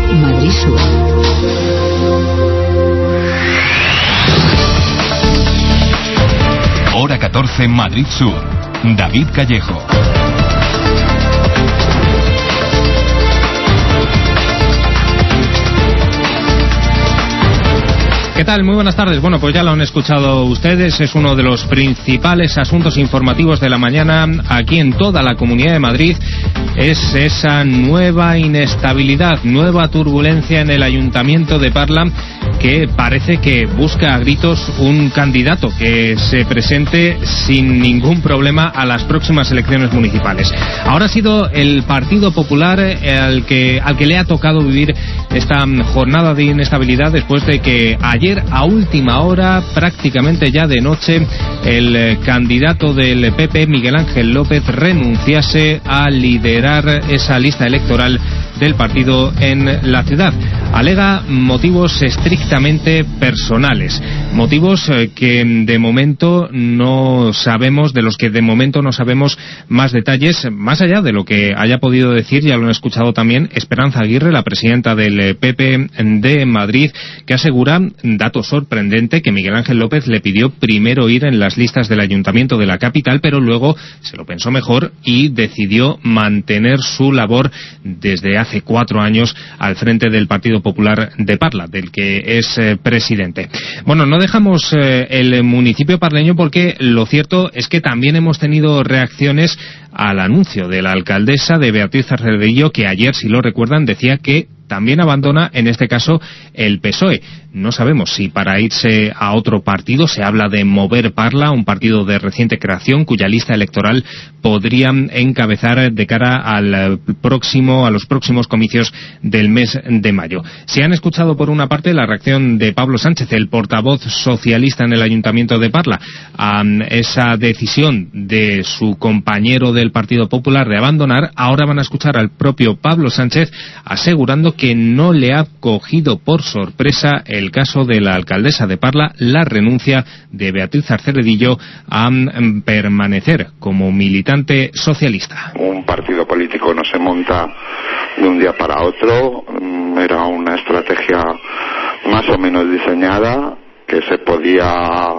Madrid Sur. Hora 14, Madrid Sur. David Callejo. ¿Qué tal? Muy buenas tardes. Bueno, pues ya lo han escuchado ustedes. Es uno de los principales asuntos informativos de la mañana aquí en toda la Comunidad de Madrid. Es esa nueva inestabilidad, nueva turbulencia en el Ayuntamiento de Parla, que parece que busca a gritos un candidato que se presente sin ningún problema a las próximas elecciones municipales. Ahora ha sido el Partido Popular al que le ha tocado vivir esta jornada de inestabilidad después de que ayer a última hora, prácticamente ya de noche, el candidato del PP, Miguel Ángel López, renunciase a liderar esa lista electoral del partido en la ciudad. Alega motivos estrictamente personales, motivos que de momento no sabemos, de los que de momento no sabemos más detalles, más allá de lo que haya podido decir, ya lo han escuchado también, Esperanza Aguirre, la presidenta del PP de Madrid, que asegura, dato sorprendente, que Miguel Ángel López le pidió primero ir en las listas del Ayuntamiento de la capital, pero luego se lo pensó mejor y decidió mantener su labor desde hace 4 años al frente del Partido Popular de Parla, del que es presidente. Bueno, no dejamos el municipio parleño porque lo cierto es que también hemos tenido reacciones al anuncio de la alcaldesa de Beatriz Cercedillo, que ayer, si lo recuerdan, decía que también abandona, en este caso, el PSOE. No sabemos si para irse a otro partido. Se habla de Mover Parla, un partido de reciente creación cuya lista electoral podría encabezar de cara a los próximos comicios del mes de mayo. Se han escuchado por una parte la reacción de Pablo Sánchez, el portavoz socialista en el Ayuntamiento de Parla, a esa decisión de su compañero del Partido Popular de abandonar. Ahora van a escuchar al propio Pablo Sánchez asegurando que no le ha cogido por sorpresa el caso de la alcaldesa de Parla, la renuncia de Beatriz Cercedillo a permanecer como militante socialista. Un partido político no se monta de un día para otro, era una estrategia más o menos diseñada que se podía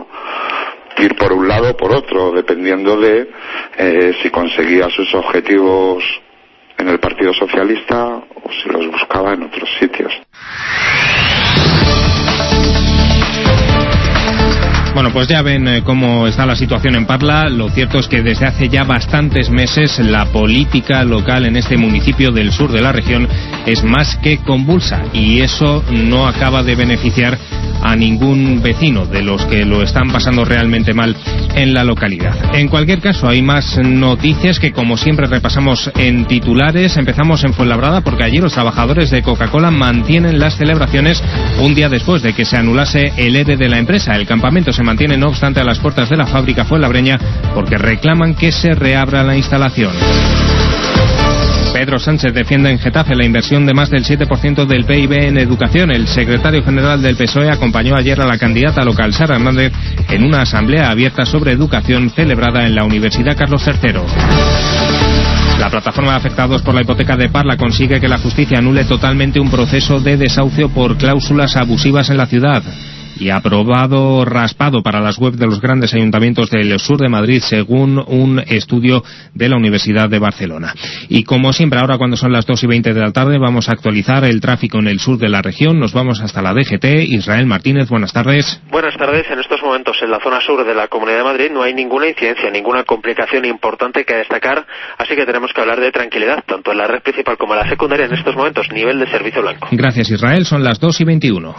ir por un lado o por otro, dependiendo de si conseguía sus objetivos en el Partido Socialista o si los buscaba en otros sitios. Bueno, pues ya ven cómo está la situación en Parla. Lo cierto es que desde hace ya bastantes meses la política local en este municipio del sur de la región es más que convulsa, y eso no acaba de beneficiar a ningún vecino de los que lo están pasando realmente mal en la localidad. En cualquier caso, hay más noticias que, como siempre, repasamos en titulares. Empezamos en Fuenlabrada porque allí los trabajadores de Coca-Cola mantienen las celebraciones un día después de que se anulase el ERE de la empresa. El campamento se mantiene, no obstante, a las puertas de la fábrica fuenlabreña porque reclaman que se reabra la instalación. Pedro Sánchez defiende en Getafe la inversión de más del 7% del PIB en educación. El secretario general del PSOE acompañó ayer a la candidata local Sara Hernández en una asamblea abierta sobre educación celebrada en la Universidad Carlos III. La plataforma de afectados por la hipoteca de Parla consigue que la justicia anule totalmente un proceso de desahucio por cláusulas abusivas en la ciudad. Y aprobado raspado para las webs de los grandes ayuntamientos del sur de Madrid, según un estudio de la Universidad de Barcelona. Y como siempre, ahora cuando son las 2:20 de la tarde, vamos a actualizar el tráfico en el sur de la región. Nos vamos hasta la DGT. Israel Martínez, buenas tardes. Buenas tardes. En estos momentos en la zona sur de la Comunidad de Madrid no hay ninguna incidencia, ninguna complicación importante que destacar, así que tenemos que hablar de tranquilidad, tanto en la red principal como en la secundaria en estos momentos, nivel de servicio blanco. Gracias, Israel. Son las 2:21.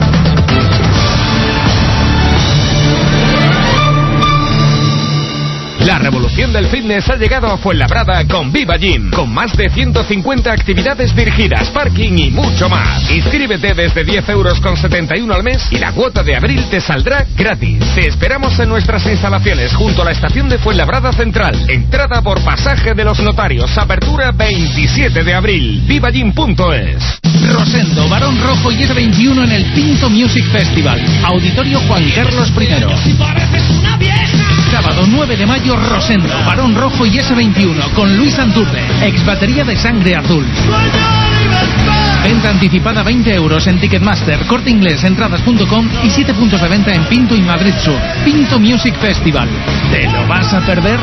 La revolución del fitness ha llegado a Fuenlabrada con Viva Gym, con más de 150 actividades dirigidas, parking y mucho más. Inscríbete desde 10,71 € al mes y la cuota de abril te saldrá gratis. Te esperamos en nuestras instalaciones junto a la estación de Fuenlabrada Central. Entrada por Pasaje de los Notarios. Apertura 27 de abril. VivaGym.es. Rosendo, Barón Rojo y S21 en el Pinto Music Festival. Auditorio Juan Carlos I. Sábado 9 de mayo, Rosendo, Barón Rojo y S21 con Luis Anturbe, ex batería de Sangre Azul. Venta anticipada 20 euros en Ticketmaster, Corte Inglés, entradas.com y 7 puntos de venta en Pinto y Madrid Sur. Pinto Music Festival. ¿Te lo vas a perder?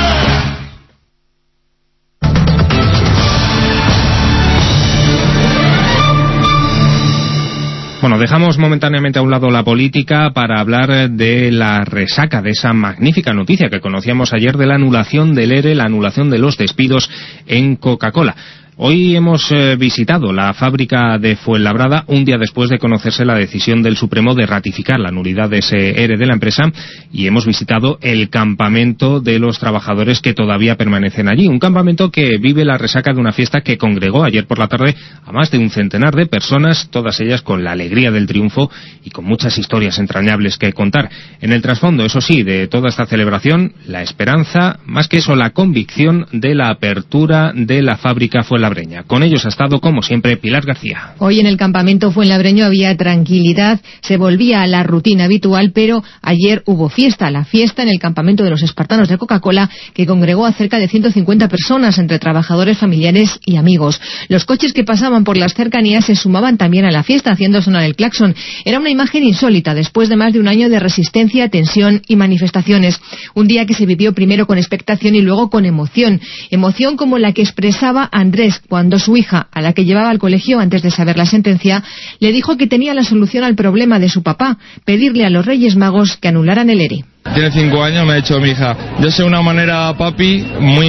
Bueno, dejamos momentáneamente a un lado la política para hablar de la resaca de esa magnífica noticia que conocíamos ayer de la anulación del ERE, la anulación de los despidos en Coca-Cola. Hoy hemos visitado la fábrica de Fuenlabrada un día después de conocerse la decisión del Supremo de ratificar la nulidad de ese ERE de la empresa, y hemos visitado el campamento de los trabajadores que todavía permanecen allí. Un campamento que vive la resaca de una fiesta que congregó ayer por la tarde a más de un centenar de personas, todas ellas con la alegría del triunfo y con muchas historias entrañables que contar. En el trasfondo, eso sí, de toda esta celebración, la esperanza, más que eso, la convicción de la apertura de la fábrica Fuenlabrada. Con ellos ha estado, como siempre, Pilar García. Hoy en el campamento fuenlabreño había tranquilidad, se volvía a la rutina habitual, pero ayer hubo fiesta, la fiesta en el campamento de los espartanos de Coca-Cola, que congregó a cerca de 150 personas, entre trabajadores, familiares y amigos. Los coches que pasaban por las cercanías se sumaban también a la fiesta, haciendo sonar el claxon. Era una imagen insólita, después de más de un año de resistencia, tensión y manifestaciones. Un día que se vivió primero con expectación y luego con emoción. Emoción como la que expresaba Andrés cuando su hija, a la que llevaba al colegio antes de saber la sentencia, le dijo que tenía la solución al problema de su papá: pedirle a los Reyes Magos que anularan el ERE. Tiene 5 años, me ha dicho mi hija: yo sé una manera, papi,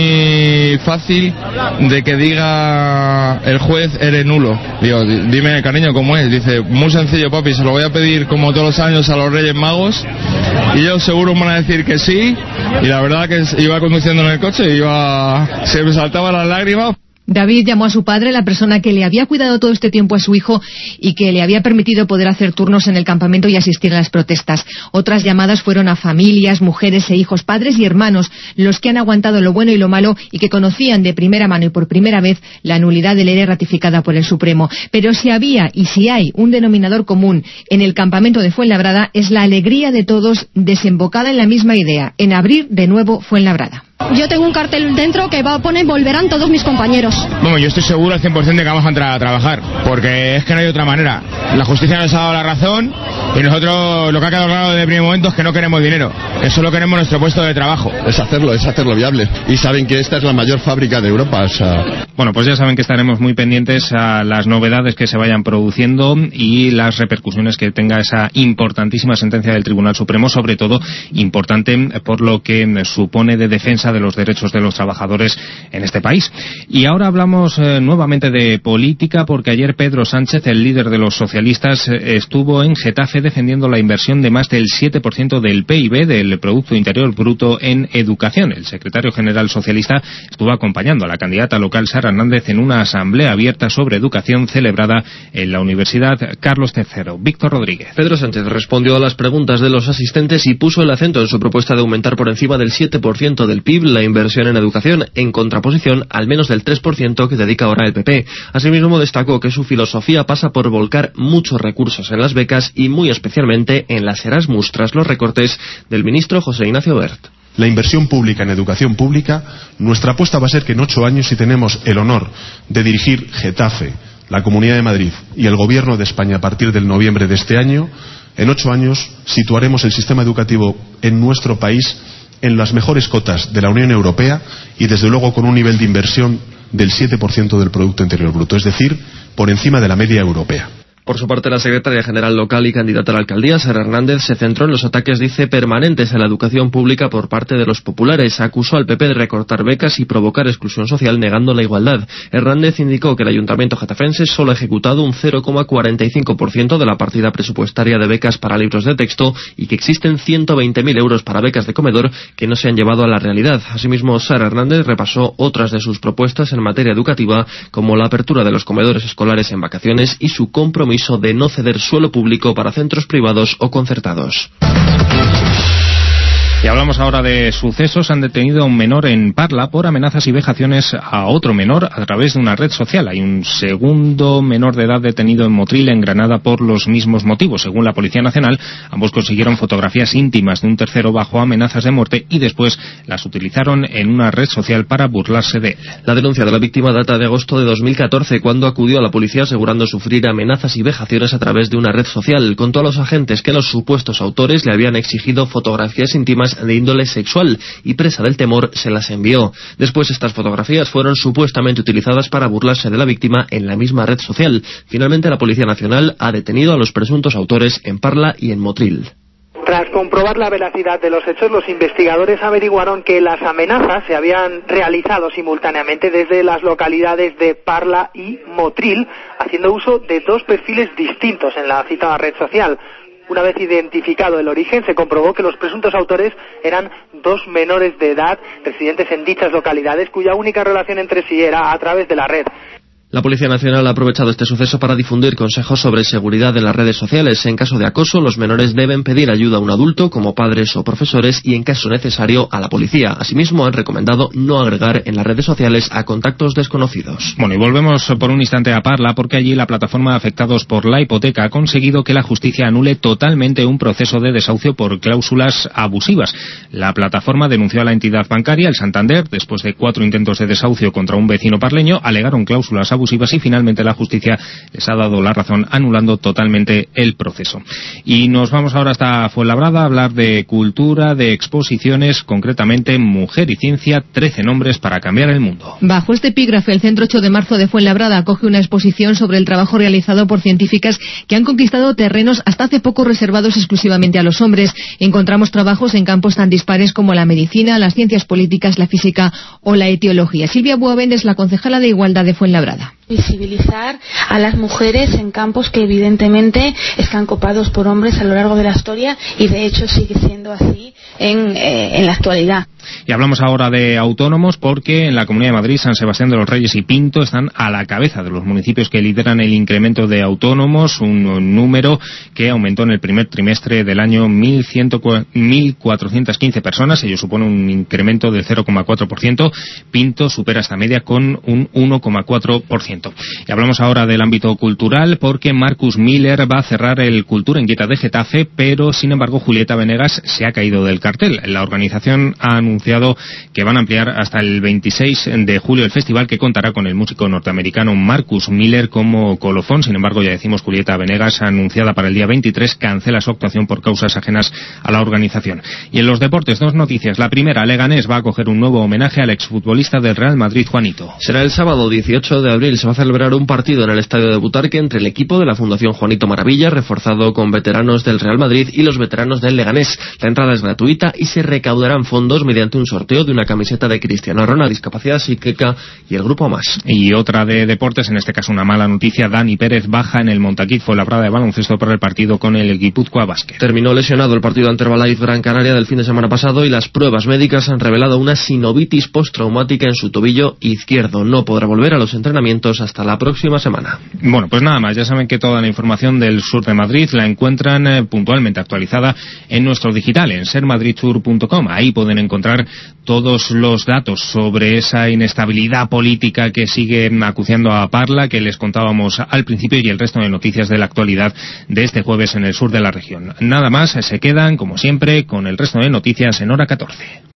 muy fácil de que diga el juez ERE nulo. Digo, dime, cariño, ¿cómo es? Dice, muy sencillo, papi, se lo voy a pedir como todos los años a los Reyes Magos y ellos seguro me van a decir que sí. Y la verdad que iba conduciendo en el coche y se me saltaban las lágrimas. David llamó a su padre, la persona que le había cuidado todo este tiempo a su hijo y que le había permitido poder hacer turnos en el campamento y asistir a las protestas. Otras llamadas fueron a familias, mujeres e hijos, padres y hermanos, los que han aguantado lo bueno y lo malo y que conocían de primera mano y por primera vez la nulidad del ERE ratificada por el Supremo. Pero si había y si hay un denominador común en el campamento de Fuenlabrada, es la alegría de todos desembocada en la misma idea, en abrir de nuevo Fuenlabrada. Yo tengo un cartel dentro que va a poner volverán todos mis compañeros. Bueno, yo estoy seguro al 100% de que vamos a entrar a trabajar, porque es que no hay otra manera. La justicia nos ha dado la razón y nosotros lo que ha quedado claro desde el primer momento es que no queremos dinero, que solo queremos nuestro puesto de trabajo. Es hacerlo viable. Y saben que esta es la mayor fábrica de Europa. O sea... Bueno, pues ya saben que estaremos muy pendientes a las novedades que se vayan produciendo y las repercusiones que tenga esa importantísima sentencia del Tribunal Supremo, sobre todo importante por lo que supone de defensa de los derechos de los trabajadores en este país. Y ahora hablamos nuevamente de política, porque ayer Pedro Sánchez, el líder de los socialistas, estuvo en Getafe defendiendo la inversión de más del 7% del PIB, del Producto Interior Bruto, en educación. El secretario general socialista estuvo acompañando a la candidata local Sara Hernández en una asamblea abierta sobre educación celebrada en la Universidad Carlos III. Víctor Rodríguez. Pedro Sánchez respondió a las preguntas de los asistentes y puso el acento en su propuesta de aumentar por encima del 7% del PIB la inversión en educación, en contraposición al menos del 3% que dedica ahora el PP. Asimismo, destacó que su filosofía pasa por volcar muchos recursos en las becas y muy especialmente en las Erasmus, tras los recortes del ministro José Ignacio Wert. La inversión pública en educación pública, nuestra apuesta va a ser que en 8 años, si tenemos el honor de dirigir Getafe, la Comunidad de Madrid y el Gobierno de España a partir del noviembre de este año, en 8 años situaremos el sistema educativo en nuestro país en las mejores cotas de la Unión Europea y desde luego con un nivel de inversión del 7% del Producto Interior Bruto, es decir, por encima de la media europea. Por su parte, la secretaria general local y candidata a la alcaldía, Sara Hernández, se centró en los ataques, dice, permanentes a la educación pública por parte de los populares. Acusó al PP de recortar becas y provocar exclusión social, negando la igualdad. Hernández indicó que el ayuntamiento getafense solo ha ejecutado un 0,45% de la partida presupuestaria de becas para libros de texto y que existen 120.000 euros para becas de comedor que no se han llevado a la realidad. Asimismo, Sara Hernández repasó otras de sus propuestas en materia educativa, como la apertura de los comedores escolares en vacaciones y su compromiso de no ceder suelo público para centros privados o concertados. Y hablamos ahora de sucesos. Han detenido a un menor en Parla por amenazas y vejaciones a otro menor a través de una red social. Hay un segundo menor de edad detenido en Motril, en Granada, por los mismos motivos. Según la Policía Nacional, ambos consiguieron fotografías íntimas de un tercero bajo amenazas de muerte y después las utilizaron en una red social para burlarse de él. La denuncia de la víctima data de agosto de 2014, cuando acudió a la policía asegurando sufrir amenazas y vejaciones a través de una red social. Contó a los agentes que los supuestos autores le habían exigido fotografías íntimas de índole sexual y, presa del temor, se las envió. Después estas fotografías fueron supuestamente utilizadas para burlarse de la víctima en la misma red social. Finalmente la Policía Nacional ha detenido a los presuntos autores en Parla y en Motril. Tras comprobar la veracidad de los hechos, los investigadores averiguaron que las amenazas se habían realizado simultáneamente desde las localidades de Parla y Motril, haciendo uso de dos perfiles distintos en la citada red social. Una vez identificado el origen, se comprobó que los presuntos autores eran dos menores de edad residentes en dichas localidades, cuya única relación entre sí era a través de la red. La Policía Nacional ha aprovechado este suceso para difundir consejos sobre seguridad en las redes sociales. En caso de acoso, los menores deben pedir ayuda a un adulto, como padres o profesores, y en caso necesario a la policía. Asimismo, han recomendado no agregar en las redes sociales a contactos desconocidos. Bueno, y volvemos por un instante a Parla, porque allí la plataforma Afectados por la Hipoteca ha conseguido que la justicia anule totalmente un proceso de desahucio por cláusulas abusivas. La plataforma denunció a la entidad bancaria, el Santander, después de 4 intentos de desahucio contra un vecino parleño, alegaron cláusulas abusivas y finalmente la justicia les ha dado la razón, anulando totalmente el proceso. Y nos vamos ahora hasta Fuenlabrada a hablar de cultura, de exposiciones, concretamente Mujer y Ciencia, 13 nombres para cambiar el mundo. Bajo este epígrafe, el Centro 8 de Marzo de Fuenlabrada acoge una exposición sobre el trabajo realizado por científicas que han conquistado terrenos hasta hace poco reservados exclusivamente a los hombres. Encontramos trabajos en campos tan dispares como la medicina, las ciencias políticas, la física o la etiología. Silvia Boavende es la concejala de Igualdad de Fuenlabrada. Visibilizar a las mujeres en campos que evidentemente están copados por hombres a lo largo de la historia y de hecho sigue siendo así en la actualidad. Y hablamos ahora de autónomos porque en la Comunidad de Madrid, San Sebastián de los Reyes y Pinto están a la cabeza de los municipios que lideran el incremento de autónomos, un número que aumentó en el primer trimestre del año 1.415 personas. Ello supone un incremento del 0,4%. Pinto supera esta media con un 1,4%. Y hablamos ahora del ámbito cultural porque Marcus Miller va a cerrar el Cultura Inquieta de Getafe, pero sin embargo Julieta Venegas se ha caído del cartel. La organización ha anunciado que van a ampliar hasta el 26 de julio el festival, que contará con el músico norteamericano Marcus Miller como colofón. Sin embargo, ya decimos, Julieta Venegas, anunciada para el día 23, cancela su actuación por causas ajenas a la organización. Y en los deportes, dos noticias. La primera, Leganés va a acoger un nuevo homenaje al exfutbolista del Real Madrid, Juanito. Será el sábado 18 de abril. Se va a celebrar un partido en el estadio de Butarque entre el equipo de la Fundación Juanito Maravilla, reforzado con veteranos del Real Madrid, y los veteranos del Leganés. La entrada es gratuita y se recaudarán fondos mediante un sorteo de una camiseta de Cristiano Ronaldo, discapacidad psíquica y el grupo más. Y otra de deportes, en este caso una mala noticia. Dani Pérez baja en el Montaquit Fuenlabrada de baloncesto por el partido con el Guipúzcoa Basket. Terminó lesionado el partido ante Herbalife Gran Canaria del fin de semana pasado y las pruebas médicas han revelado una sinovitis postraumática en su tobillo izquierdo. No podrá volver a los entrenamientos hasta la próxima semana. Bueno, pues nada más. Ya saben que toda la información del sur de Madrid la encuentran puntualmente actualizada en nuestro digital, en sermadridsur.com. Ahí pueden encontrar todos los datos sobre esa inestabilidad política que sigue acuciando a Parla, que les contábamos al principio, y el resto de noticias de la actualidad de este jueves en el sur de la región. Nada más, se quedan, como siempre, con el resto de noticias en hora 14.